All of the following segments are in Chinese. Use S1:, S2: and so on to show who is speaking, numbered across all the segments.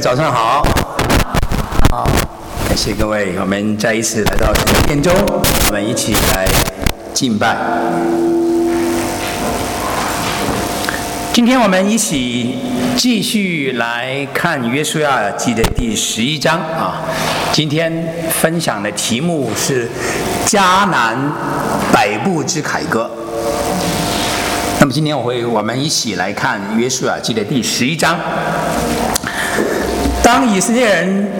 S1: 早上好。好，感谢各位，我们再一次来到神的殿中，我们一起来敬拜。今天我们一起继续来看约书亚记的第11章啊。今天分享的题目是迦南百步之凯歌。那么今天我们一起来看约书亚记的第11章。当以色列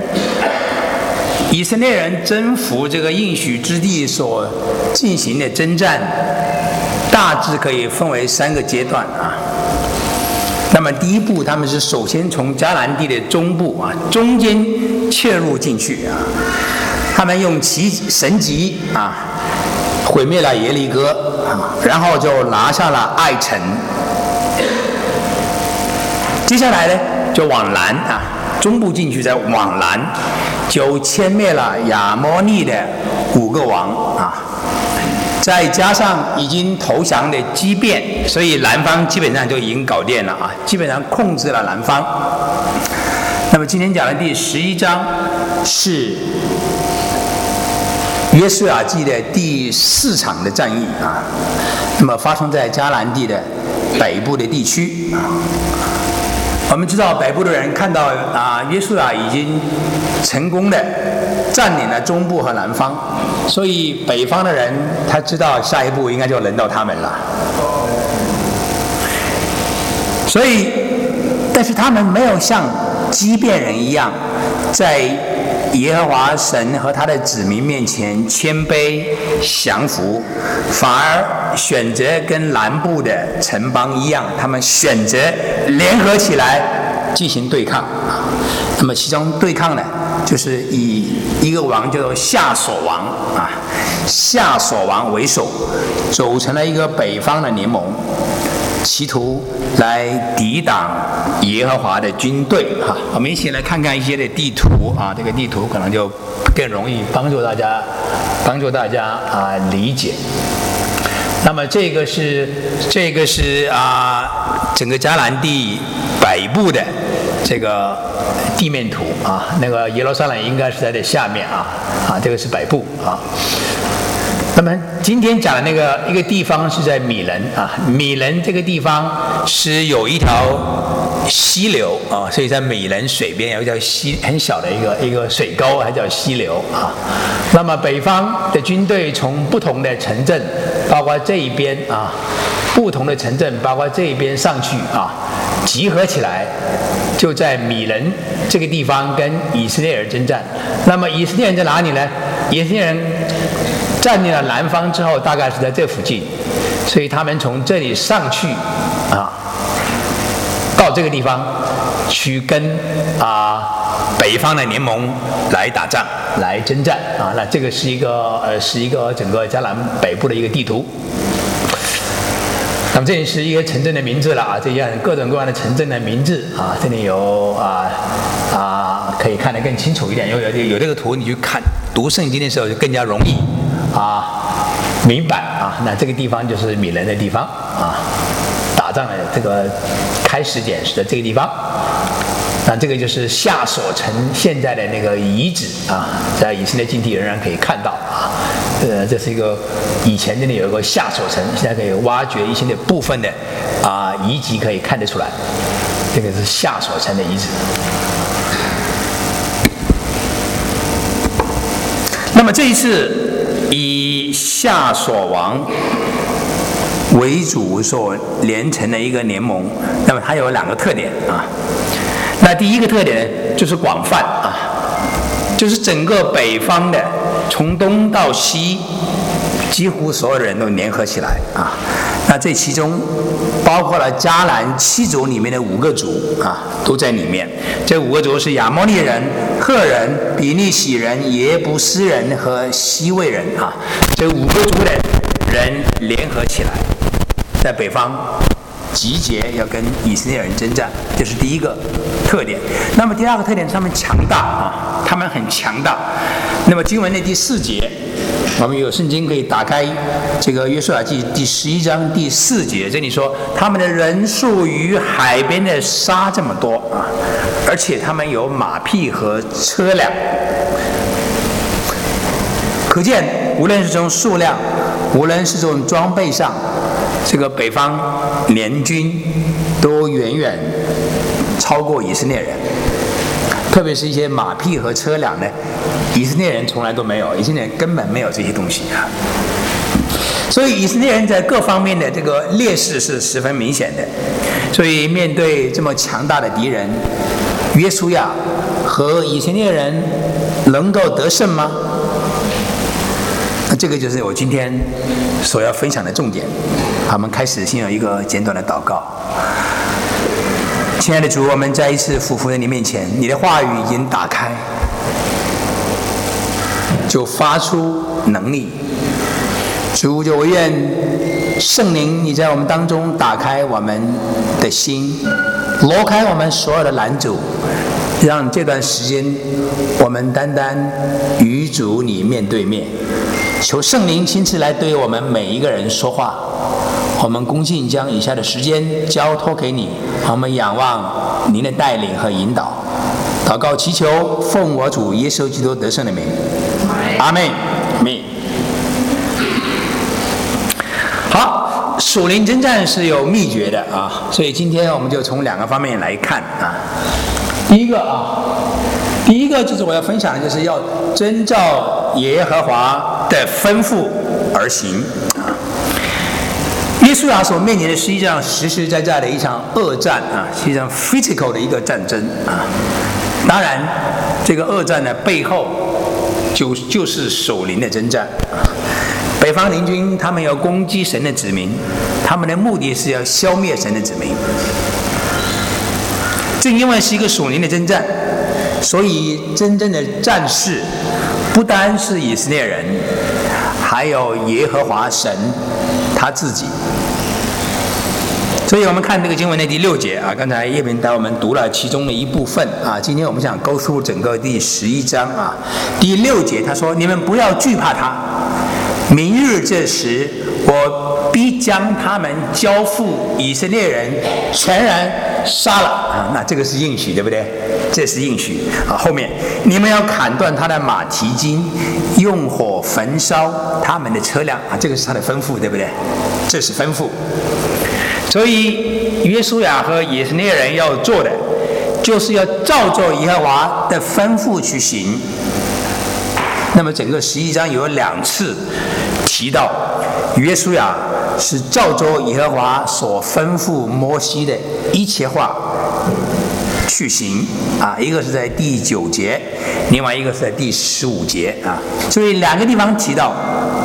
S1: 人征服这个应许之地所进行的征战，大致可以分为3个阶段啊。那么第一步，他们是首先从迦南地的中部啊中间切入进去啊，他们用神迹啊毁灭了耶利哥啊，然后就拿下了爱城。接下来呢，就往南啊，中部进去再往南，就歼灭了亚摩利的5个王啊，再加上已经投降的基遍，所以南方基本上就已经搞定了啊，基本上控制了南方。那么今天讲的第11章是约书亚记的第4场的战役啊，那么发生在迦南地的北部的地区啊。我们知道北部的人看到约书亚已经成功的占领了中部和南方，所以北方的人他知道下一步应该就轮到他们了。所以，但是他们没有像基遍人一样，在耶和华神和他的子民面前谦卑降服，反而选择跟南部的城邦一样，他们选择联合起来进行对抗。那么其中对抗呢，就是以一个王叫做夏所王啊，夏所王为首，组成了一个北方的联盟，企图来抵挡耶和华的军队哈。我们一起来看看一些的地图啊，这个地图可能就更容易帮助大家理解。那么这个是整个迦南地北部的这个地面图啊，那个耶路撒冷应该是在这下面啊，这个是北部啊。那么今天讲的那个一个地方是在米人啊，米人这个地方是有一条溪流啊，所以在米人水边有一条很小的一个水沟，还叫溪流啊。那么北方的军队从不同的城镇，包括这一边啊，不同的城镇包括这一边上去啊，集合起来，就在米人这个地方跟以色列人征战。那么以色列人在哪里呢？以色列人占领了南方之后，大概是在这附近，所以他们从这里上去啊，到这个地方去跟北方的联盟来打仗、来征战啊。那这个是一个整个迦南北部的一个地图。那么这里是一个城镇的名字了啊，这样各种各样的城镇的名字啊，这里有可以看得更清楚一点，有这个图，你去看读圣经的时候就更加容易明白啊。那这个地方就是米人的地方啊，打仗的这个开始点是在这个地方。那这个就是夏所城现在的那个遗址啊，在以色列境地仍然可以看到啊。这是一个以前这里有一个夏所城，现在可以挖掘一些的部分的遗迹可以看得出来，这个是夏所城的遗址。那么这一次以夏所王为主所连成的一个联盟，那么它有2个特点啊。那第一个特点就是广泛啊，就是整个北方的从东到西，几乎所有的人都联合起来啊。那这其中包括了迦南7族里面的5个族啊，都在里面。这5个族是亚摩利人、赫人、比利洗人、耶布斯人和西魏人啊。这5个族的人联合起来，在北方集结要跟以色列人征战，这是第一个特点。 那么第二个特点是他们强大啊，他们很强大。那么经文的第4节，我们有圣经可以打开这个约书亚记第11章第4节，这里说他们的人数与海边的沙这么多啊，而且他们有马匹和车辆。可见无论是从数量，无论是从装备上，这个北方联军都远远超过以色列人。特别是一些马匹和车辆呢，以色列人从来都没有，以色列人根本没有这些东西啊。所以以色列人在各方面的这个劣势是十分明显的。所以面对这么强大的敌人，约书亚和以色列人能够得胜吗？那这个就是我今天所要分享的重点。好，我们开始先有一个简短的祷告。亲爱的主，我们再一次俯伏在你面前，你的话语已经打开，就发出能力。主，就我愿圣灵你在我们当中打开我们的心，挪开我们所有的拦阻，让这段时间我们单单与主你面对面。求圣灵亲自来对我们每一个人说话。我们恭敬将以下的时间交托给你，我们仰望您的带领和引导。祷告祈求，奉我主耶稣基督得胜的名，阿们。好，属灵征战是有秘诀的啊，所以今天我们就从2个方面来看啊。第一个就是我要分享的，就是要遵照耶和华的吩咐而行。约书亚所面临的是一场实实在在的一场恶战啊，是一场 physical 的一个战争啊。当然，这个恶战的背后就是属灵的征战。北方联军他们要攻击神的子民，他们的目的是要消灭神的子民。正因为是一个属灵的征战，所以真正的战士不单是以色列人，还有耶和华神他自己。所以我们看这个经文的第6节啊，刚才叶平带我们读了其中的一部分啊，今天我们想go through整个第11章啊。第6节他说：“你们不要惧怕他，明日这时，我必将他们交付以色列人，全然杀了啊。”那这个是应许，对不对？这是应许啊。后面你们要砍断他的马蹄筋，用火焚烧他们的车辆啊，这个是他的吩咐，对不对？这是吩咐。所以约书亚和以色列人要做的，就是要照着耶和华的吩咐去行。那么整个11章有2次提到约书亚是照着耶和华所吩咐摩西的一切话去行啊，一个是在第9节，另外一个是在第15节啊。所以2个地方提到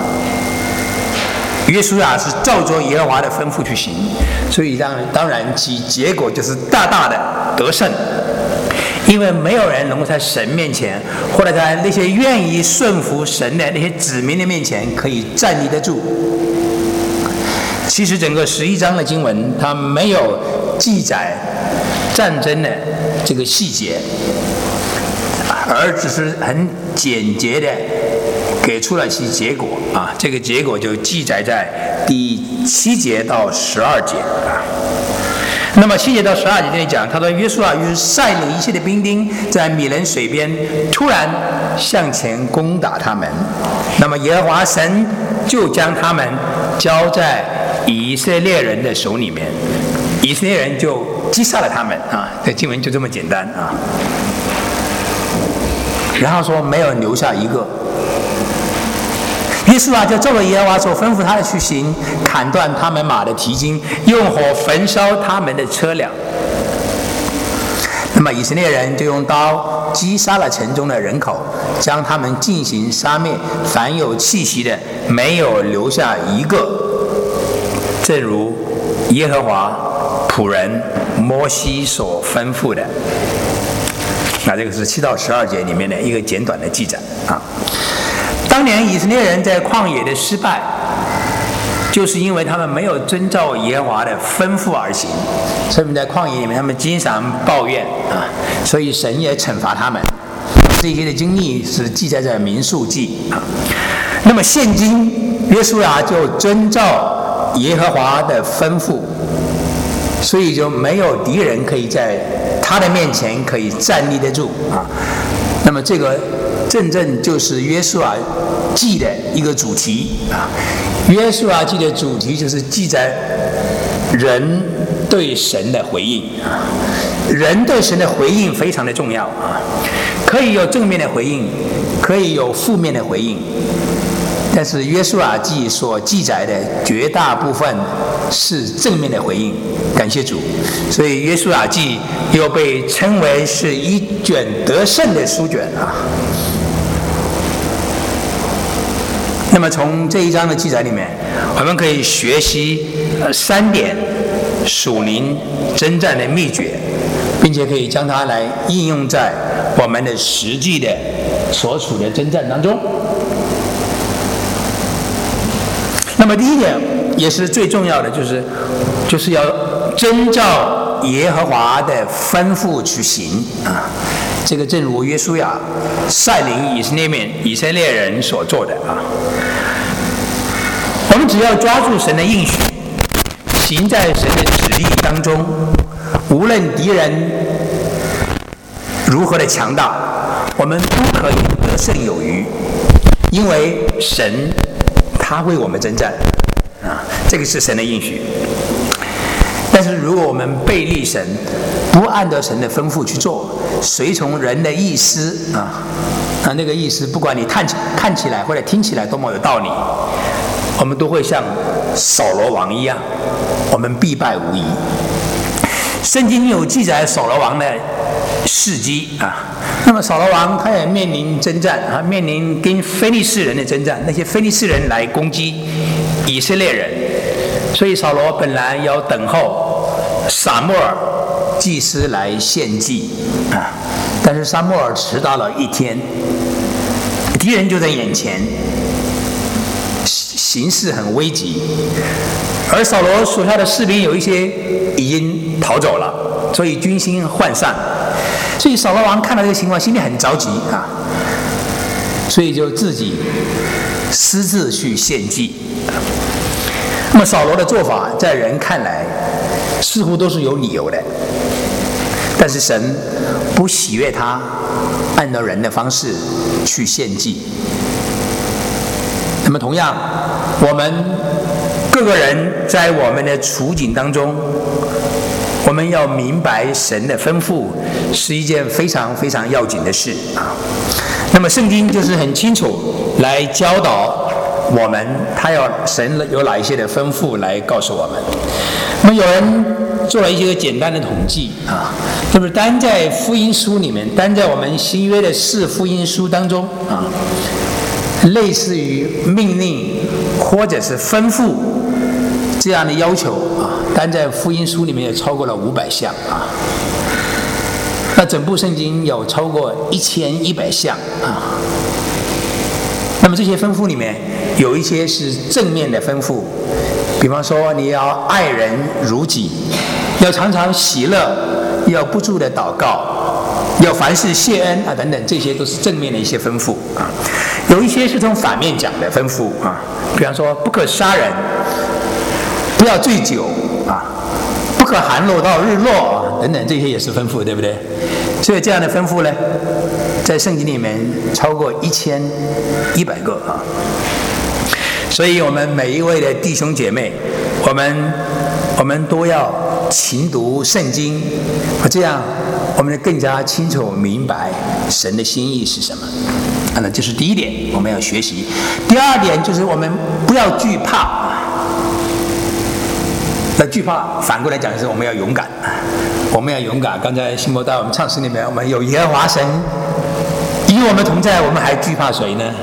S1: 约书亚是照着耶和华的吩咐去行，所以当然其结果就是大大的得胜。因为没有人能够在神面前，或者在那些愿意顺服神的那些子民的面前可以站立得住。其实整个11章的经文它没有记载战争的这个细节，而只是很简洁的给出了其结果啊。这个结果就记载在第7节到12节啊。那么7节到12节这里讲，他说约书亚于是率领一切的兵丁在米人水边突然向前攻打他们，那么耶和华神就将他们交在以色列人的手里面，以色列人就击杀了他们啊。这经文就这么简单啊。然后说没有留下一个。约书亚就照着耶和华所吩咐他的去行，砍断他们马的蹄筋，用火焚烧他们的车辆。那么以色列人就用刀击杀了城中的人口，将他们进行杀灭，凡有气息的没有留下一个，正如耶和华仆人摩西所吩咐的。那这个是7到12节里面的一个简短的记载啊。当年以色列人在旷野的失败， 就是因为他们没有遵照耶和华的吩咐而行，所以在旷野里面他们经常抱怨啊，所以神也惩罚他们。这些的经历是记载在民数记啊。那么现今约书亚就遵照耶和华的吩咐，所以就没有敌人可以在他的面前可以站立得住啊。那么这个正就是约书亚记的一个主题啊。约书亚记的主题就是记载人对神的回应啊。人对神的回应非常的重要啊，可以有正面的回应，可以有负面的回应，但是约书亚记所记载的绝大部分是正面的回应，感谢主。所以约书亚记又被称为是一卷得胜的书卷啊。那么从这一章的记载里面，我们可以学习3点属灵征战的秘诀，并且可以将它来应用在我们的实际的所处的征战当中。那么第一点也是最重要的，就是要遵照耶和华的吩咐去行啊。这个正如约书亚率领以色列人所做的啊。我们只要抓住神的应许，行在神的旨意当中，无论敌人如何的强大，我们都可以得胜有余，因为神他为我们征战啊，这个是神的应许。但是如果我们背逆神，不按照神的吩咐去做，随从人的意思啊，那个意思不管你看起来或者听起来多么有道理，我们都会像扫罗王一样，我们必败无疑。圣经有记载扫罗王的事迹啊，那么扫罗王他也面临征战啊，面临跟非利士人的征战，那些非利士人来攻击以色列人，所以扫罗本来要等候撒母耳祭司来献祭啊，但是撒母耳迟到了1天，敌人就在眼前，形势很危急，而扫罗属下的士兵有一些已经逃走了，所以军心涣散，所以扫罗王看到这个情况，心里很着急啊，所以就自己私自去献祭。那么扫罗的做法，在人看来似乎都是有理由的，但是神不喜悦他按照人的方式去献祭。那么同样，我们各个人在我们的处境当中，我们要明白神的吩咐是一件非常非常要紧的事啊。那么圣经就是很清楚来教导我们，神有哪一些的吩咐来告诉我们。那么有人做了一些简单的统计啊，就是单在福音书里面，单在我们新约的4福音书当中啊，类似于命令或者是吩咐这样的要求啊，单在福音书里面也超过了500项啊。那整部圣经有超过1100项啊。那么这些吩咐里面有一些是正面的吩咐，比方说你要爱人如己，要常常喜乐，要不住的祷告，要凡事谢恩啊等等，这些都是正面的一些吩咐啊。有一些是从反面讲的吩咐啊，比方说不可杀人，不要醉酒啊，不可寒露到日落啊等等，这些也是吩咐，对不对？所以这样的吩咐呢，在圣经里面超过1100个啊。所以我们每一位的弟兄姐妹，我们都要勤读圣经，这样我们更加清楚明白神的心意是什么。那这是第一点，我们要学习。第二点就是我们不要惧怕。那惧怕反过来讲是我们要勇敢，我们要勇敢。刚才新伯带我们唱诗里面，我们有耶和华神与我们同在，我们还惧怕谁呢？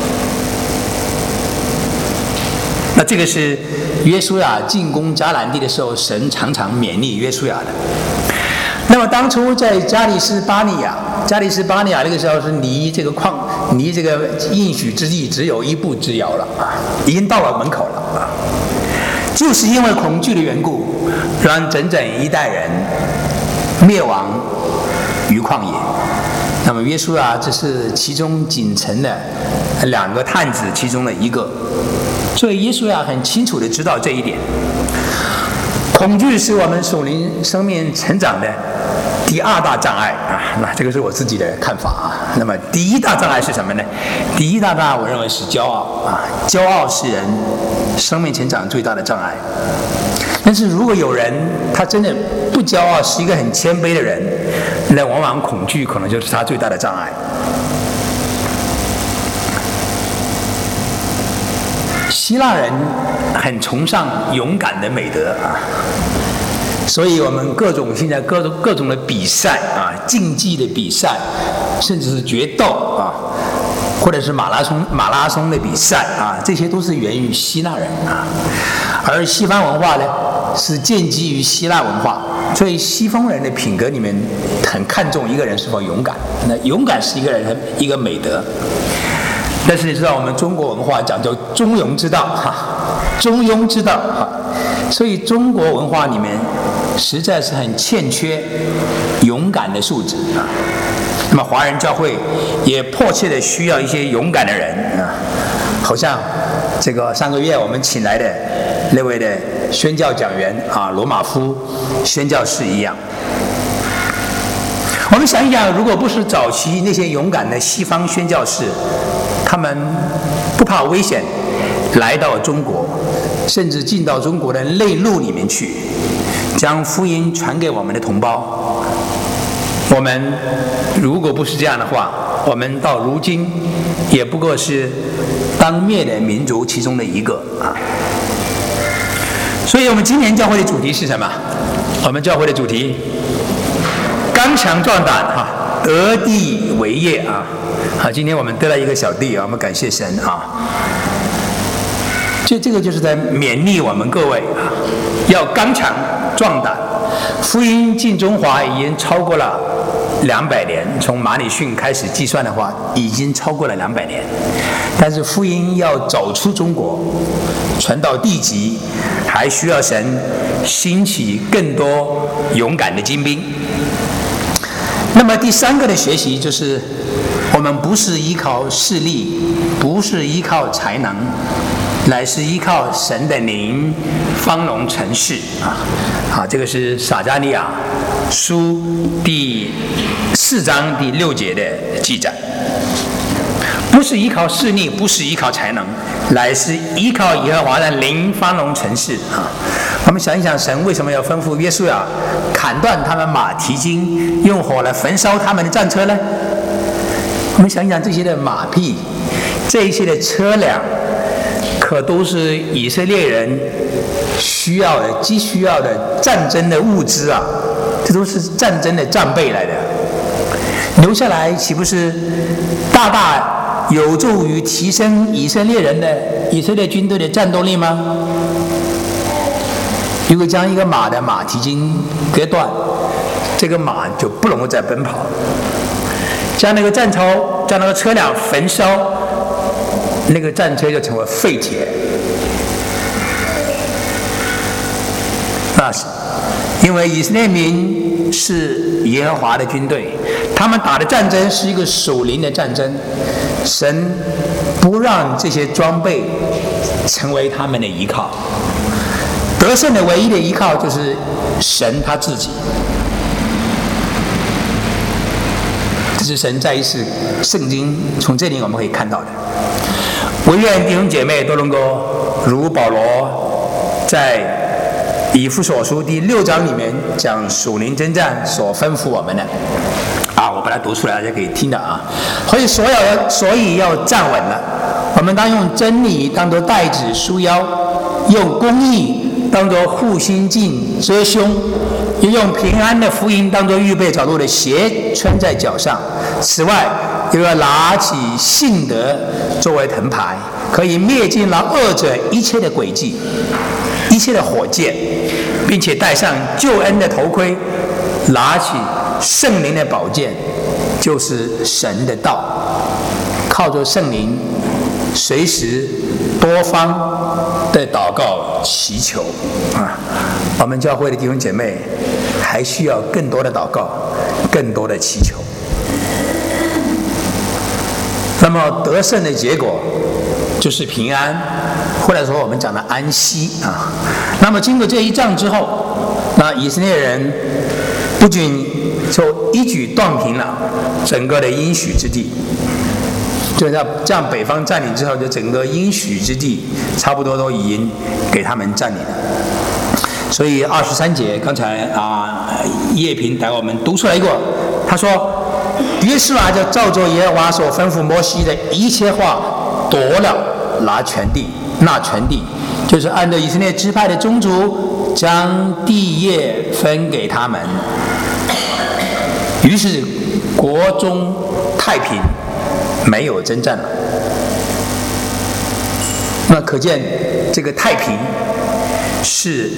S1: 那这个是约书亚进攻迦南地的时候，神常常勉励约书亚的。那么当初在加利斯巴尼亚那个时候是离这个应许之地只有1步之遥了啊，已经到了门口了啊。 就是因为恐惧的缘故，让整整一代人灭亡于旷野。那么约书亚只是其中仅存的2个探子其中的一个，所以约书亚很清楚地知道这一点。恐惧是我们属灵生命成长的第2大障碍啊，那这个是我自己的看法啊。那么第1大障碍是什么呢？第1大障碍我认为是骄傲啊，骄傲是人生命成长最大的障碍。但是如果有人他真的不骄傲，是一个很谦卑的人，那往往恐惧可能就是他最大的障碍。希腊人很崇尚勇敢的美德啊，所以我们现在各种的比赛啊，竞技的比赛，甚至是决斗啊，或者是马拉松的比赛啊，这些都是源于希腊人啊。而西方文化呢，是建基于希腊文化，所以西方人的品格里面很看重一个人是否勇敢。那勇敢是一个人一个美德。但是你知道，我们中国文化讲究中庸之道哈，中庸之道哈，所以中国文化里面实在是很欠缺勇敢的素质啊。那么华人教会也迫切的需要一些勇敢的人啊，好像这个上个月我们请来的那位的宣教讲员啊，罗马夫宣教士一样。我们想一想，如果不是早期那些勇敢的西方宣教士，他们不怕危险来到中国，甚至进到中国的内陆里面去，将福音传给我们的同胞。我们如果不是这样的话，我们到如今也不过是当灭的民族其中的一个啊。所以我们今年教会的主题是什么？我们教会的主题刚强壮胆哈，得地为业啊。好，今天我们得了一个小弟啊，我们感谢神啊。这个就是在勉励我们各位啊，要刚强壮胆。福音进中华已经超过了200年，从马里逊开始计算的话，已经超过了200年。但是福音要走出中国，传到地极，还需要神兴起更多勇敢的精兵。那么第3个的学习就是，我们不是依靠势力，不是依靠才能，乃是依靠神的灵方能成事啊！这个是撒迦利亚书第4章第6节的记载。不是依靠势力，不是依靠才能，乃是依靠耶和华的灵方能成事啊！我们想一想，神为什么要吩咐约书亚砍断他们马蹄筋，用火来焚烧他们的战车呢？我们想一想，这些的马匹，这一些的车辆，可都是以色列人需要的、急需要的战争的物资啊！这都是战争的战备来的，留下来岂不是大大有助于提升以色列军队的战斗力吗？如果将一个马的马蹄筋割断，这个马就不能够再奔跑；将那个将那个车辆焚烧，那个战车就成为废铁。那是因为以色列民是耶和华的军队，他们打的战争是一个属灵的战争，神不让这些装备成为他们的依靠。得胜的唯一的依靠就是神他自己。这是神在一次圣经从这里我们可以看到的。我愿弟兄姐妹都能够如保罗在以弗所书第6章里面讲属灵征战所吩咐我们的啊，我把它读出来，大家可以听到啊。所以要站稳了，我们当用真理当作带子束腰，用公义当作护心镜遮胸，又用平安的福音当作预备找路的鞋穿在脚上。此外，又要拿起信德作为藤牌，可以灭尽了恶者一切的诡计、一切的火箭，并且戴上救恩的头盔，拿起圣灵的宝剑，就是神的道，靠着圣灵随时多方的祷告祈求啊。我们教会的弟兄姐妹还需要更多的祷告，更多的祈求。那么得胜的结果就是平安，或者说我们讲的安息啊。那么经过这一仗之后，那以色列人不仅就一举断平了整个的应许之地，就这样北方占领之后，就整个应许之地差不多都已经给他们占领了。所以23节刚才叶平带我们读出来过，他说约书亚就照着耶和华所吩咐摩西的一切话夺了那全地，就是按照以色列支派的宗族将地业分给他们。于是国中太平，没有征战了。那可见这个太平是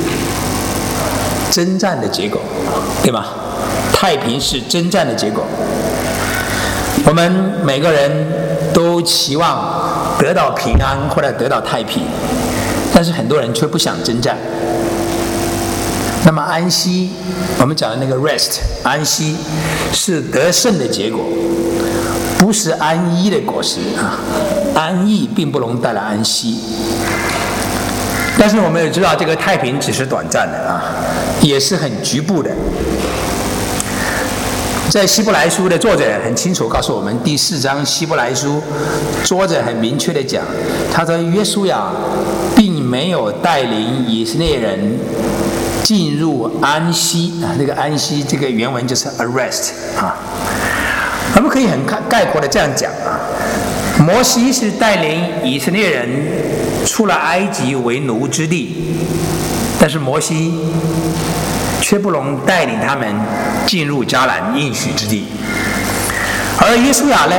S1: 征战的结果，对吗？太平是征战的结果。我们每个人都期望得到平安或者得到太平，但是很多人却不想征战。那么安息，我们讲的那个 rest 安息是得胜的结果，不是安逸的果实啊。安逸并不能带来安息。但是我们也知道，这个太平只是短暂的啊，也是很局部的。在希伯来书的作者很清楚告诉我们，第4章希伯来书作者很明确的讲，他说约书亚并没有带领以色列人进入安息啊，这个安息这个原文就是 arrest 啊。我们可以很概括的这样讲啊，摩西是带领以色列人出了埃及为奴之地，但是摩西却不能带领他们进入迦南应许之地。而约书亚呢，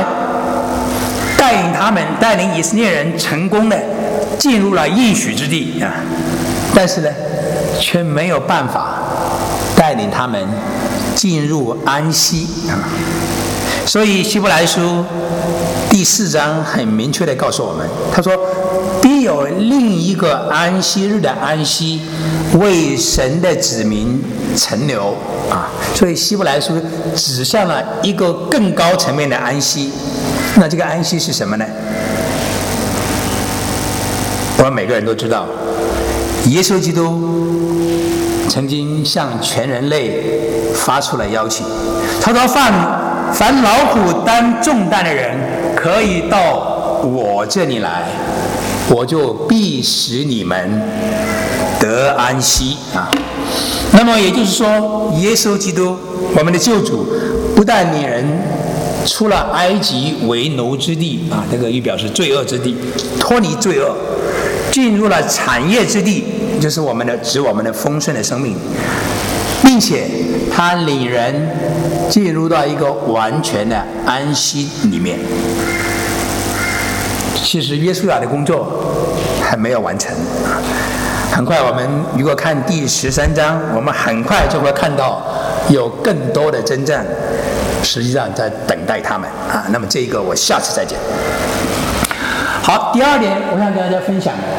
S1: 带领以色列人成功的进入了应许之地啊，但是呢，却没有办法带领他们进入安息啊。所以希伯来书第4章很明确地告诉我们，他说必有另一个安息日的安息为神的子民存留啊。所以希伯来书指向了一个更高层面的安息。那这个安息是什么呢？我们每个人都知道，耶稣基督曾经向全人类发出了邀请，他说凡劳苦担重担的人可以到我这里来，我就必使你们得安息啊。那么也就是说，耶稣基督我们的救主不但领人出了埃及为奴之地啊，这个预表示罪恶之地，脱离罪恶，进入了产业之地，就是指我们的丰盛的生命，并且他领人进入到一个完全的安息里面。其实约书亚的工作还没有完成，很快我们如果看第13章，我们很快就会看到有更多的征战实际上在等待他们啊。那么这一个我下次再讲。好，第二点我想跟大家分享的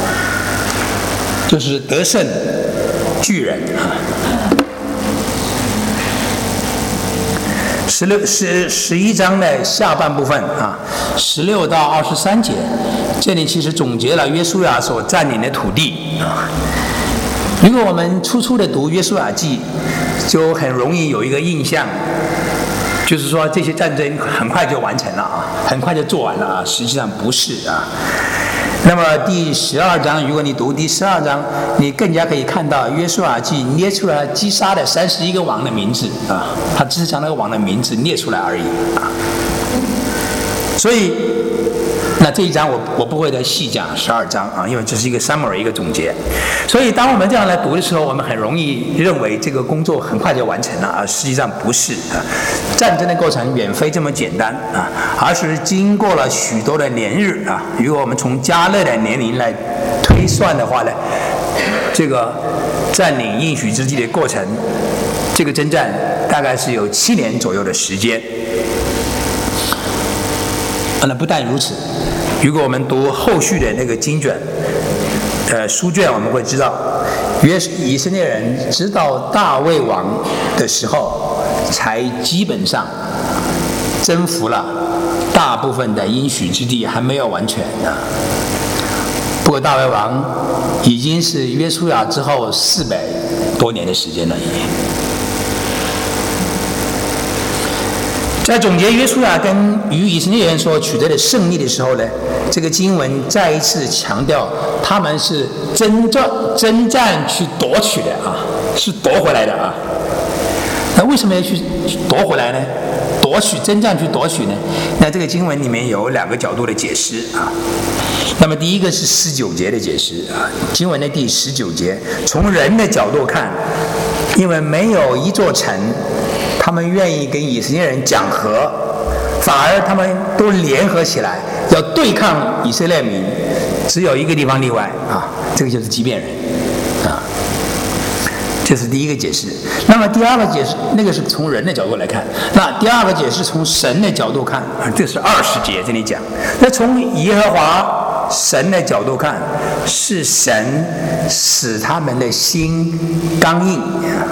S1: 就是得胜巨人啊。11章的下半部分啊，16到23节，这里其实总结了约书亚所占领的土地啊。如果我们初的读约书亚记，就很容易有一个印象，就是说这些战争很快就完成了啊，很快就做完了啊。实际上不是啊。那么第12章，如果你读第12章，你更加可以看到约书亚记列出了击杀的31个王的名字啊，他只是将那个王的名字列出来而已啊。所以那这一章我不会再细讲12章啊，因为这是一个 summary 一个总结。所以当我们这样来读的时候，我们很容易认为这个工作很快就完成了啊，实际上不是啊。战争的过程远非这么简单啊，而是经过了许多的年日啊。如果我们从迦勒的年龄来推算的话呢，这个占领应许之地的过程，这个征战大概是有7年左右的时间。那不但如此，如果我们读后续的那个经卷， 书卷，我们会知道，以色列人直到大卫王的时候，才基本上征服了大部分的应许之地，还没有完全呢。不过大卫王已经是约书亚之后400多年的时间了，已经。在总结约书亚跟与以色列人所取得的胜利的时候呢，这个经文再一次强调，他们是征战去夺取的啊，是夺回来的啊。那为什么要去夺回来呢？征战去夺取呢？那这个经文里面有2个角度的解释啊。那么第一个是19节的解释啊，经文的第19节，从人的角度看，因为没有一座城他们愿意跟以色列人讲和，反而他们都联合起来要对抗以色列民，只有一个地方例外啊，这个就是基遍人啊。这是第一个解释。那么第二个解释，那个是从人的角度来看。那第二个解释从神的角度看啊，这是20节这里讲。那从耶和华神的角度看，是神使他们的心刚硬，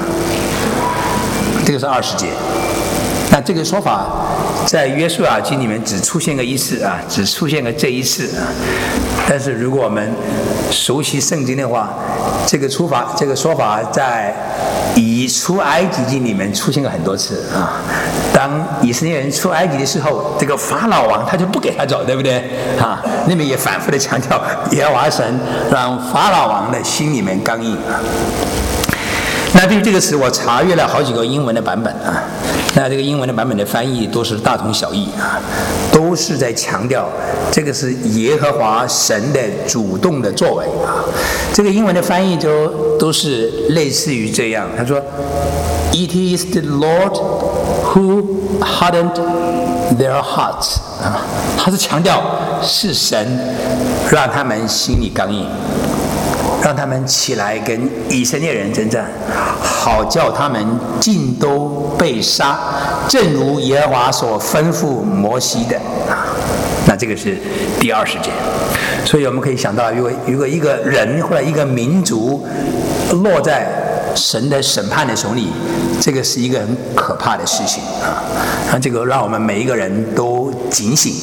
S1: 这个是20节。那这个说法在约书亚记里面只出现过一次啊，只出现过这一次啊。但是如果我们熟悉圣经的话，这个说法在以出埃及记里面出现过很多次啊。当以色列人出埃及的时候，这个法老王他就不给他走，对不对啊？那边也反复的强调耶和华神让法老王的心里面刚硬啊。那对于这个词，我查阅了好几个英文的版本啊。那这个英文的版本的翻译都是大同小异啊，都是在强调这个是耶和华神的主动的作为啊。这个英文的翻译都是类似于这样，他说 ，It is the Lord who hardened their hearts 啊，他是强调是神让他们心里刚硬。让他们起来跟以色列人征战，好叫他们尽都被杀，正如耶和华所吩咐摩西的啊。那这个是第20节，所以我们可以想到，如果一个人或者一个民族落在神的审判的手里，这个是一个很可怕的事情啊。那这个让我们每一个人都警醒。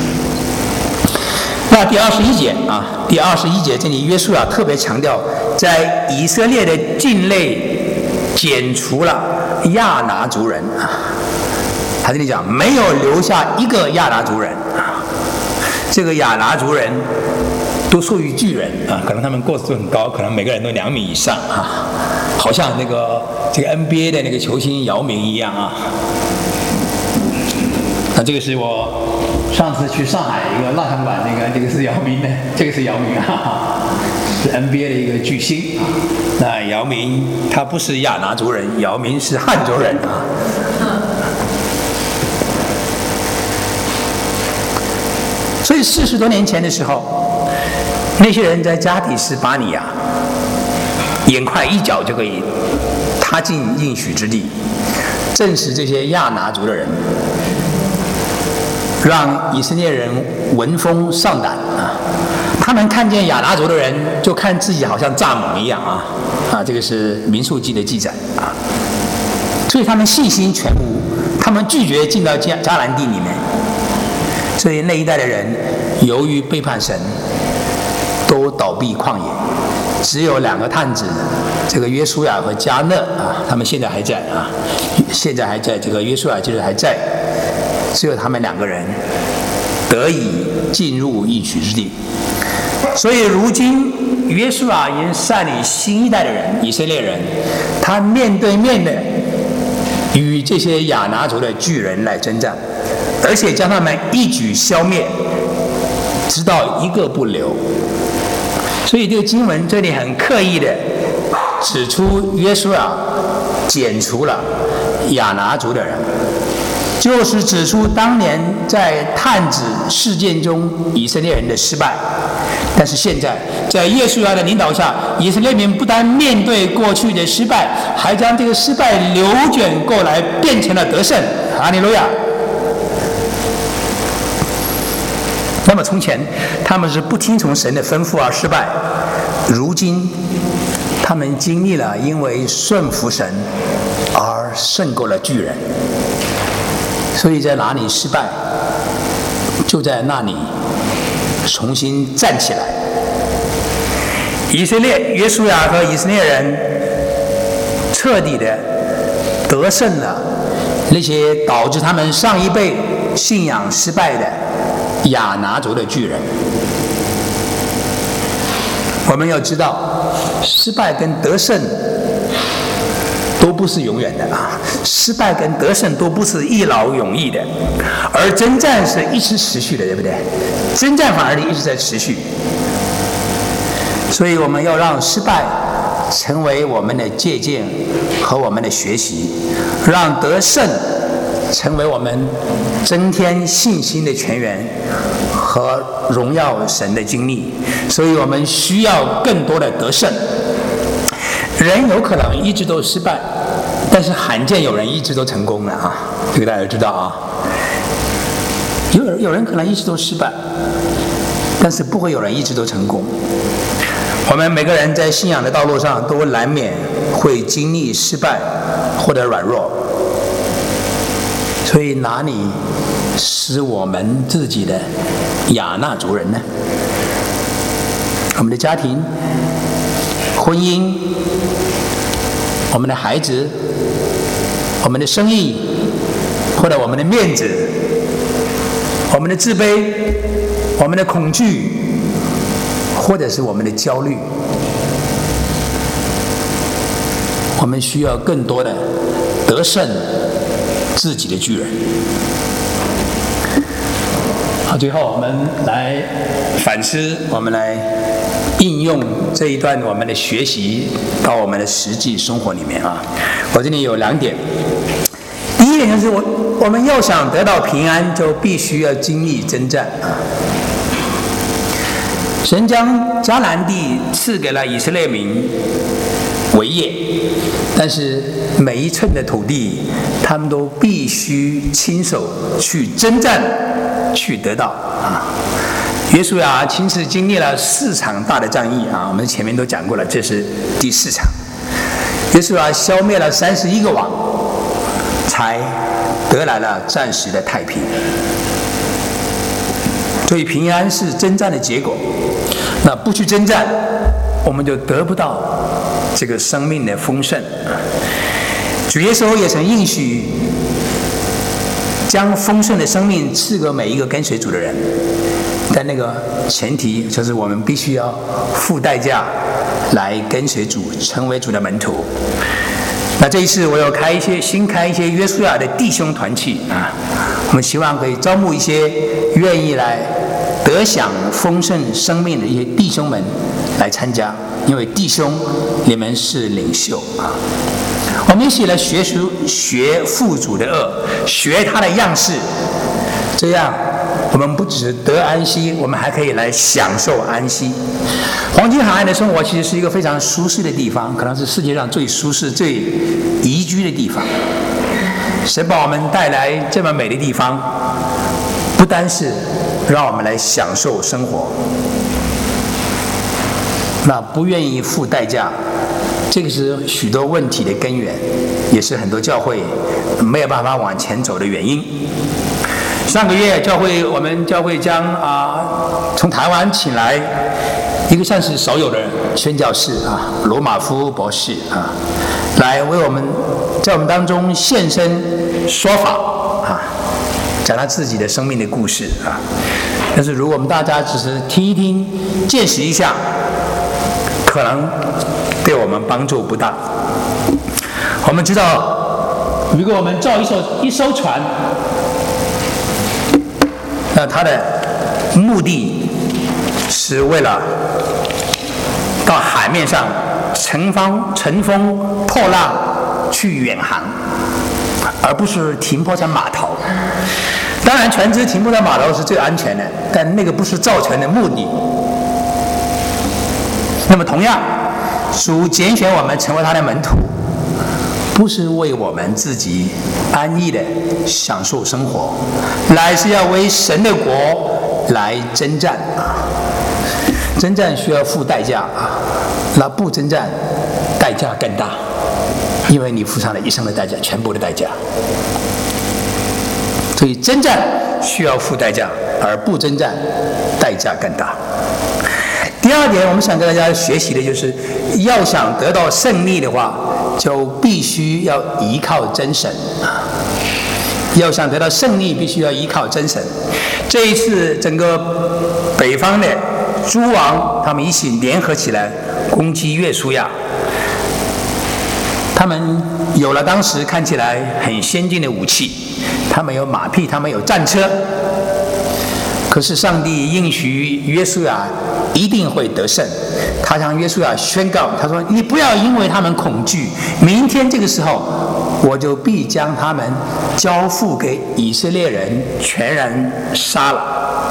S1: 那第21节啊，第21节这里约书亚特别强调，在以色列的境内剪除了亚拿族人啊，他这里讲没有留下一个亚拿族人啊，这个亚拿族人都属于巨人啊，可能他们个子都很高，可能每个人都2米以上啊，好像这个 NBA 的那个球星姚明一样啊。那这个是我上次去上海一个蜡像馆，这个是姚明的，这个是姚明啊，是 NBA 的一个巨星啊。那姚明他不是亚拿族人，姚明是汉族人啊。所以40多年前的时候，那些人在加底斯巴尼亚，眼快一脚就可以踏进应许之地，正是这些亚拿族的人。让以色列人闻风丧胆啊！他们看见亚拿族的人，就看自己好像蚱蜢一样啊！这个是民数记的记载啊。所以他们信心全无，他们拒绝进到迦南地里面。所以那一代的人由于背叛神，都倒闭旷野。只有2个探子，这个约书亚和迦勒啊，他们现在还在啊，现在还在，这个约书亚就是还在。只有他们2个人得以进入应许之地，所以如今约书亚已经率领新一代的人，以色列人，他面对面的与这些亚拿族的巨人来征战，而且将他们一举消灭，直到一个不留。所以这个经文这里很刻意的指出约书亚剪除了亚拿族的人。就是指出当年在探子事件中以色列人的失败，但是现在在约书亚的领导下，以色列民不但面对过去的失败，还将这个失败扭转过来，变成了得胜。哈利路亚！那么从前他们是不听从神的吩咐而失败， 如今他们经历了因为顺服神而胜过了巨人，所以在哪里失败，就在那里重新站起来。以色列约书亚和以色列人彻底的得胜了那些导致他们上一辈信仰失败的亚拿族的巨人。我们要知道，失败跟得胜都不是永远的啊，失败跟得胜都不是一劳永逸的，而征战是一直持续的，对不对？征战反而一直在持续，所以我们要让失败成为我们的借鉴和我们的学习，让得胜成为我们增添信心的泉源和荣耀神的经历。所以我们需要更多的得胜。人有可能一直都失败，但是罕见有人一直都成功了啊！这个大家知道啊。有人可能一直都失败，但是不会有人一直都成功。我们每个人在信仰的道路上都难免会经历失败或者软弱，所以哪里是我们自己的亚纳族人呢？我们的家庭、婚姻、我们的孩子、我们的生意，或者我们的面子、我们的自卑、我们的恐惧，或者是我们的焦虑，我们需要更多的得胜自己的巨人。好，最后我们来反思，我们来应用这一段我们的学习到我们的实际生活里面啊。我这里有2点。第一点就是我们要想得到平安，就必须要经历征战啊。神将迦南地赐给了以色列民为业，但是每一寸的土地，他们都必须亲手去征战，去得到啊。约书亚亲自经历了4场大的战役啊，我们前面都讲过了，这是第4场。约书亚消灭了31个王，才得来了暂时的太平。所以平安是征战的结果。那不去征战，我们就得不到这个生命的丰盛。主耶稣也曾应许将丰盛的生命赐给每一个跟随主的人，但那个前提就是我们必须要付代价来跟随主，成为主的门徒。那这一次我有新开一些约书亚的弟兄团契啊，我们希望可以招募一些愿意来得享丰盛生命的一些弟兄们来参加，因为弟兄你们是领袖啊。我们一起来学父主的恶，学他的样式，这样我们不只得安息，我们还可以来享受安息。黄金海岸的生活其实是一个非常舒适的地方，可能是世界上最舒适、最宜居的地方。神把我们带来这么美的地方，不单是让我们来享受生活，那不愿意付代价，这个是许多问题的根源，也是很多教会没有办法往前走的原因。上个月我们教会将从台湾请来一个算是少有的宣教士啊，罗马夫博士啊，来为我们在我们当中现身说法啊，讲他自己的生命的故事啊。但是如果我们大家只是听一听、见识一下，可能对我们帮助不大。我们知道，如果我们造一艘船，那它的目的是为了到海面上乘风破浪去远航，而不是停泊在码头。当然，船只停泊在码头是最安全的，但那个不是造船的目的。那么同样，主拣选我们成为他的门徒，不是为我们自己安逸的享受生活，乃是要为神的国来征战啊！ 征战需要付代价啊，那不征战，代价更大，因为你付上了一生的代价，全部的代价。所以征战需要付代价，而不征战，代价更大。第二点，我们想跟大家学习的就是，要想得到胜利的话，就必须要依靠真神啊。要想得到胜利，必须要依靠真神。这一次，整个北方的诸王他们一起联合起来攻击约书亚。他们有了当时看起来很先进的武器，他们有马匹，他们有战车。可是上帝应许约书亚一定会得胜。他向约书亚宣告，他说：“你不要因为他们恐惧，明天这个时候，我就必将他们交付给以色列人，全然杀了。”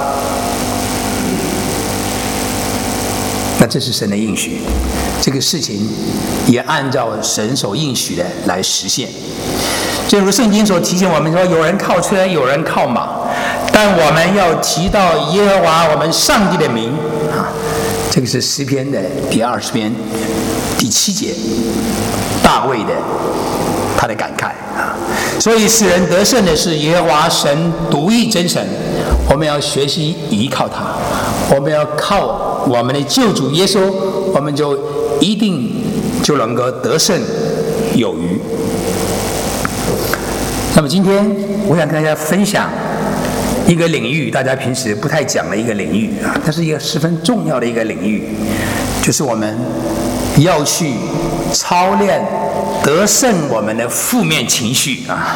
S1: 那这是神的应许，这个事情也按照神所应许的来实现。正如圣经所提醒我们说，有人靠车，有人靠马，但我们要提到耶和华我们上帝的名啊。这个是诗篇的第20篇第7节，大卫的他的感慨啊。所以使人得胜的是耶和华神独一真神，我们要学习依靠他，我们要靠我们的救主耶稣，我们就一定就能够得胜有余。那么今天我想跟大家分享一个领域，大家平时不太讲的一个领域啊，它是一个十分重要的一个领域，就是我们要去操练得胜我们的负面情绪啊。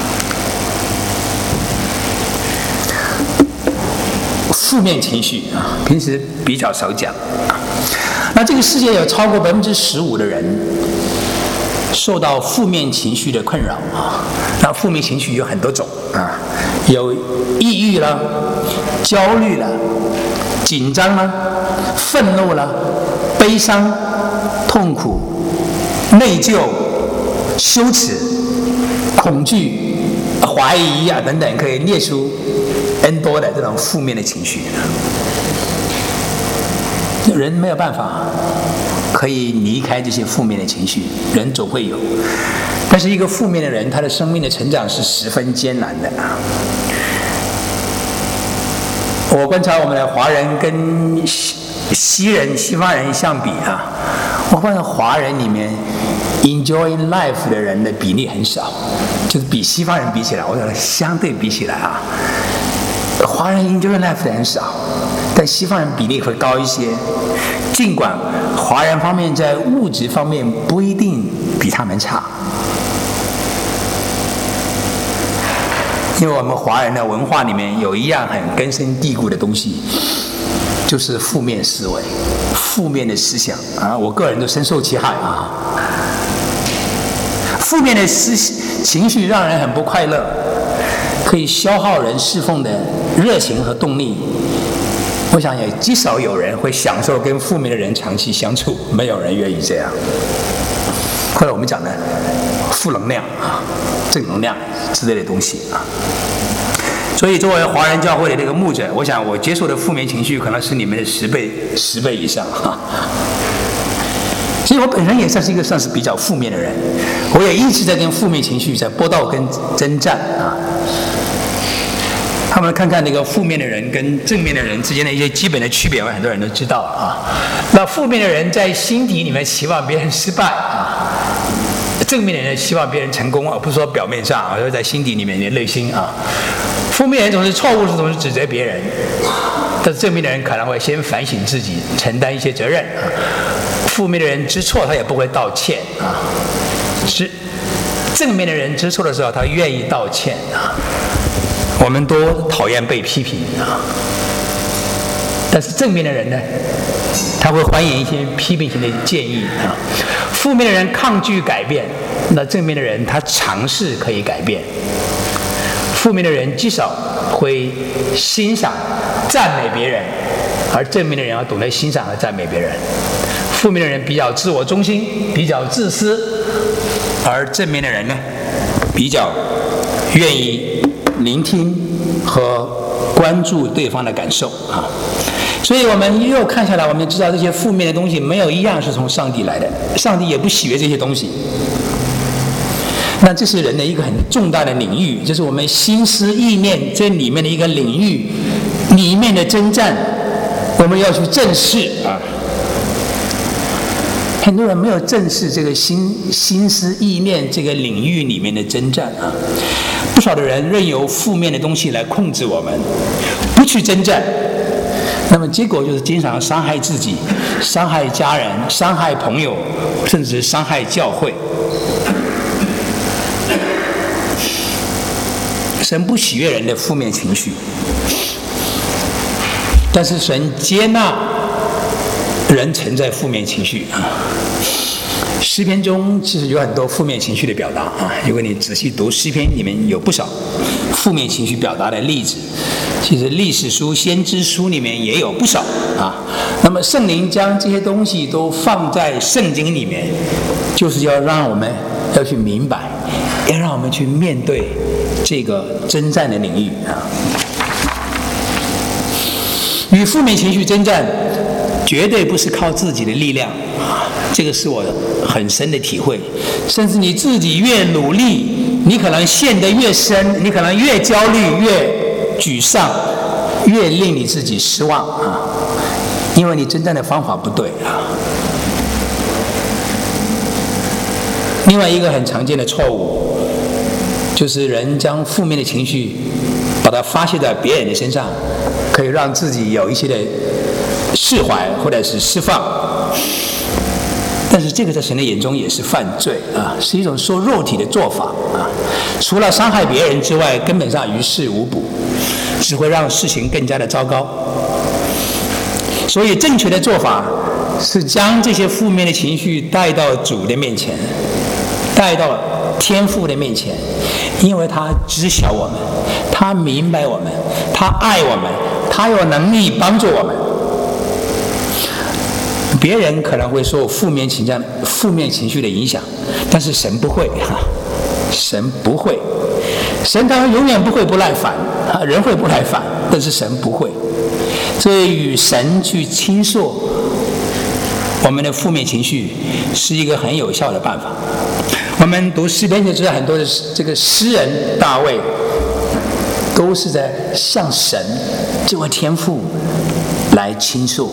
S1: 负面情绪啊，平时比较少讲啊。那这个世界有超过15%的人受到负面情绪的困扰啊。那负面情绪有很多种啊，有抑郁了、焦虑了、紧张了、愤怒了、悲伤、痛苦、内疚、羞耻、恐惧、怀疑啊等等，可以列出 N 多的这种负面的情绪。人没有办法可以离开这些负面的情绪，人总会有。但是一个负面的人，他的生命的成长是十分艰难的啊。我观察我们的华人跟西方人相比啊，我发现华人里面 enjoying life 的人的比例很少，就是比西方人比起来，我想相对比起来啊，华人 enjoying life 的很少，但西方人比例会高一些。尽管华人方面在物质方面不一定比他们差，因为我们华人的文化里面有一样很根深蒂固的东西，就是负面思维、负面的思想啊，我个人都深受其害啊。负面的情绪让人很不快乐，可以消耗人侍奉的热情和动力。我想也极少有人会享受跟负面的人长期相处，没有人愿意这样。或者我们讲的负能量啊、正能量之类的东西啊。所以作为华人教会的这个牧者，我想我接受的负面情绪可能是你们的10倍以上啊。所以我本身也算是比较负面的人，我也一直在跟负面情绪在搏斗跟征战啊。他们看看那个负面的人跟正面的人之间的一些基本的区别，很多人都知道啊。那负面的人在心底里面期望别人失败啊，正面的人希望别人成功，而不是说表面上啊，而在心底里面的内心啊。负面的人总是错误，总是指责别人，但是正面的人可能会先反省自己，承担一些责任啊。负面的人知错，他也不会道歉啊。正面的人知错的时候，他愿意道歉啊。我们都讨厌被批评啊，但是正面的人呢，他会欢迎一些批评性的建议啊。负面的人抗拒改变，那正面的人他尝试可以改变。负面的人极少会欣赏、赞美别人，而正面的人要懂得欣赏和赞美别人。负面的人比较自我中心，比较自私，而正面的人呢，比较愿意聆听和关注对方的感受啊。所以我们又看下来，我们知道这些负面的东西没有一样是从上帝来的，上帝也不喜悦这些东西。那这是人的一个很重大的领域，就是我们心思意念这里面的一个领域里面的征战，我们要去正视啊。很多人没有正视这个心思意念这个领域里面的征战啊，不少的人任由负面的东西来控制我们，不去征战，那么结果就是经常伤害自己、伤害家人、伤害朋友，甚至伤害教会。神不喜悦人的负面情绪，但是神接纳人存在负面情绪啊。诗篇中其实有很多负面情绪的表达啊，如果你仔细读诗篇，里面有不少负面情绪表达的例子。其实历史书、先知书里面也有不少啊。那么圣灵将这些东西都放在圣经里面，就是要让我们要去明白，要让我们去面对这个征战的领域啊。与负面情绪征战，绝对不是靠自己的力量啊，这个是我很深的体会。甚至你自己越努力，你可能陷得越深，你可能越焦虑、越沮丧，越令你自己失望啊，因为你征战的方法不对啊。另外一个很常见的错误，就是人将负面的情绪把它发泄在别人的身上，可以让自己有一些的释怀或者是释放，但是这个在神的眼中也是犯罪啊，是一种说肉体的做法啊，除了伤害别人之外，根本上于事无补，只会让事情更加的糟糕。所以正确的做法是将这些负面的情绪带到主的面前，带到天父的面前，因为他知晓我们，他明白我们，他爱我们，他有能力帮助我们。别人可能会受负面情绪的影响，但是神不会神不会，神当然永远不会不耐烦人会不耐烦，但是神不会。所以与神去倾诉我们的负面情绪是一个很有效的办法。我们读诗篇就知道，很多的这个诗人大卫都是在向神这位天父来倾诉。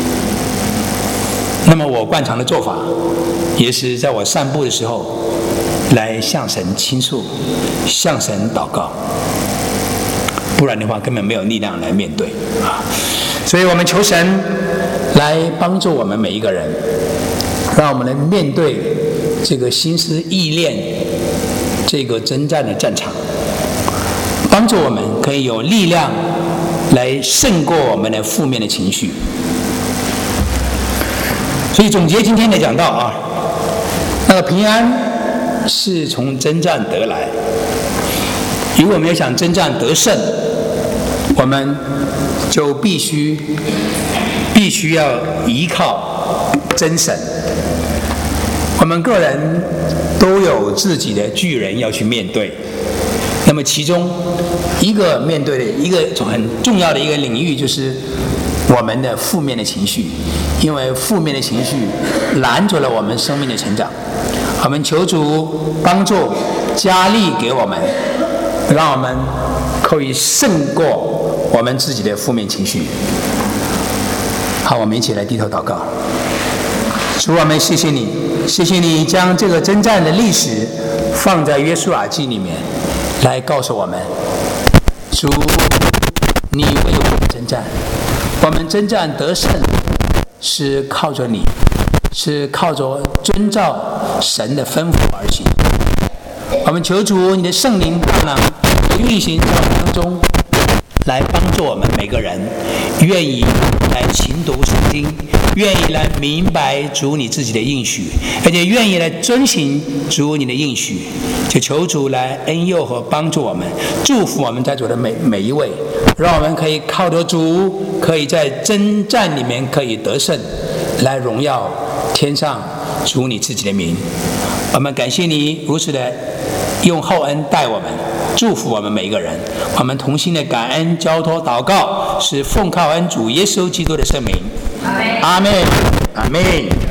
S1: 那么我惯常的做法也是在我散步的时候来向神倾诉，向神祷告，不然的话根本没有力量来面对啊。所以我们求神来帮助我们每一个人，让我们来面对这个心思意念这个征战的战场，帮助我们可以有力量来胜过我们的负面的情绪。所以总结今天的讲道啊，那个平安是从征战得来。如果我们要想征战得胜，我们就必须要依靠真神。我们个人都有自己的巨人要去面对，那么其中一个面对的一个很重要的一个领域就是我们的负面的情绪，因为负面的情绪拦住了我们生命的成长。我们求主帮助加力给我们，让我们可以胜过我们自己的负面情绪。好，我们一起来低头祷告。主，我们谢谢你，谢谢你将这个征战的历史放在约书亚记里面来告诉我们，主，你为我们征战，我们征战得胜是靠着你，是靠着遵照神的吩咐而行。我们求主你的圣灵大能运行在我们当中，来帮助我们每个人愿意来勤读圣经，愿意来明白主你自己的应许，而且愿意来遵行主你的应许。就求主来恩佑和帮助我们，祝福我们在主的每一位，让我们可以靠着主，可以在征战里面可以得胜，来荣耀天上主你自己的名。 我们感谢你如此的用厚恩待我们，祝福我们每一个人。我们同心的感恩交托祷告，是奉靠恩主耶稣基督的圣名。阿们，阿们。